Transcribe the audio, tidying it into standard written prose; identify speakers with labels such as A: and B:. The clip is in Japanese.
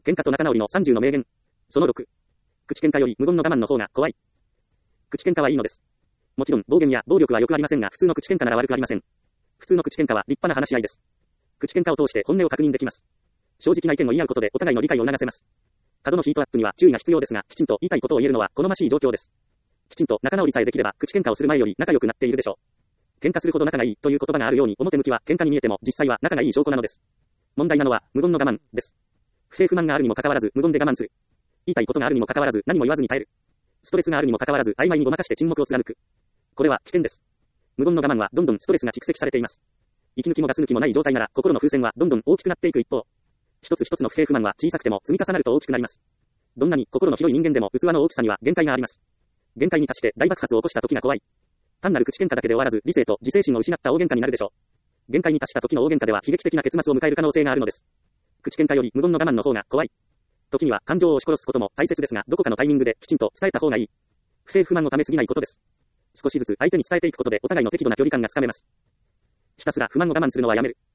A: 喧嘩と仲直りの30の名言。その6。口喧嘩より無言の我慢の方が怖い。口喧嘩はいいのです。もちろん暴言や暴力はよくありませんが、普通の口喧嘩なら悪くありません。普通の口喧嘩は立派な話し合いです。口喧嘩を通して本音を確認できます。正直な意見を言い合うことでお互いの理解を促せます。過度のヒートアップには注意が必要ですが、きちんと言いたいことを言えるのは好ましい状況です。きちんと仲直りさえできれば、口喧嘩をする前より仲良くなっているでしょう。喧嘩するほど仲がいいという言葉があるように、表向きは喧嘩に見えても実際は仲がいい証拠なのです。問題なのは無言の我慢です。不平不満があるにもかかわらず無言で我慢する。言いたいことがあるにもかかわらず何も言わずに耐える。ストレスがあるにもかかわらず曖昧にごまかして沈黙を貫く。これは危険です。無言の我慢はどんどんストレスが蓄積されています。息抜きもガス抜きもない状態なら心の風船はどんどん大きくなっていく一方、一つ一つの不平不満は小さくても積み重なると大きくなります。どんなに心の広い人間でも器の大きさには限界があります。限界に達して大爆発を起こした時が怖い。単なる口喧嘩だけで終わらず理性と自制心を失った大喧嘩になるでしょう。限界に達した時の大喧嘩では悲劇的な結末を迎える可能性があるのです。口喧嘩より無言の我慢の方が怖い。時には感情を押し殺すことも大切ですが、どこかのタイミングできちんと伝えた方がいい。不平不満をためすぎないことです。少しずつ相手に伝えていくことでお互いの適度な距離感がつかめます。ひたすら不満を我慢するのはやめる。